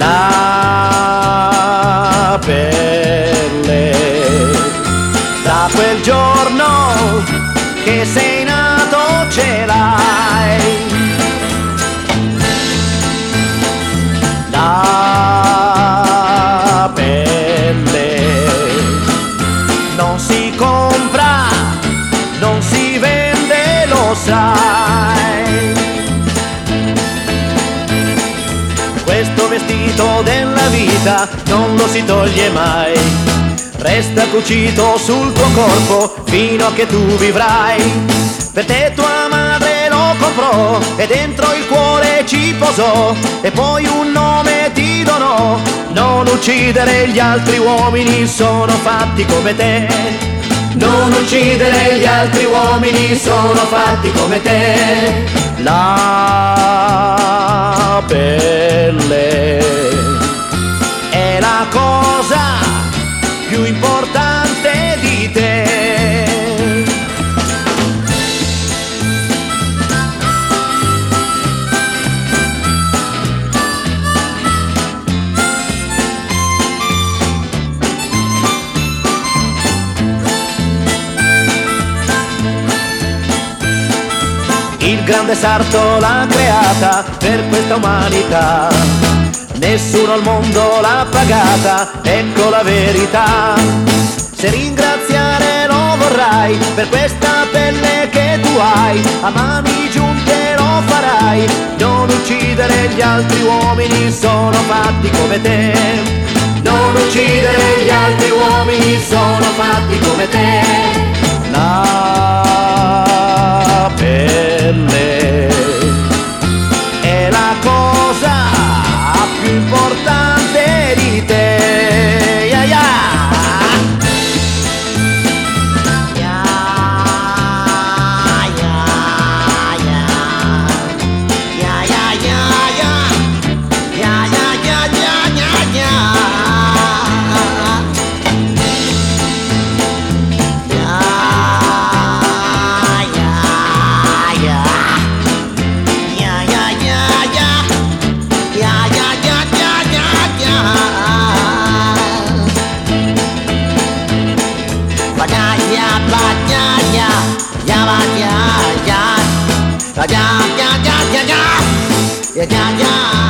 la pelle. Da quel giorno che sei nato ce l'hai, la pelle non si compra, non si vende, lo sai. Questo vestito della vita non lo si toglie mai, resta cucito sul tuo corpo fino a che tu vivrai. Per te tua madre lo comprò e dentro il cuore ci posò, e poi un nome ti donò. Non uccidere gli altri uomini, sono fatti come te. Non uccidere gli altri uomini, sono fatti come te. La pelle è la cosa più importante di te. Il grande sarto l'ha creata per questa umanità, nessuno al mondo l'ha pagata, ecco la verità. Se ringraziare lo vorrai per questa pelle che tu hai, a mani giunte lo farai. Non uccidere gli altri uomini, sono fatti come te. Non uccidere gli altri uomini, sono fatti come te. La pelle è la cosa più importante di te. Yeah, yeah. Yeah, yeah, yeah. Yeah, yeah, yeah, yeah. Yeah, yeah, yeah, yeah, yeah, yeah. Yeah, yeah, yeah, yeah, yeah, yeah, yeah, yeah.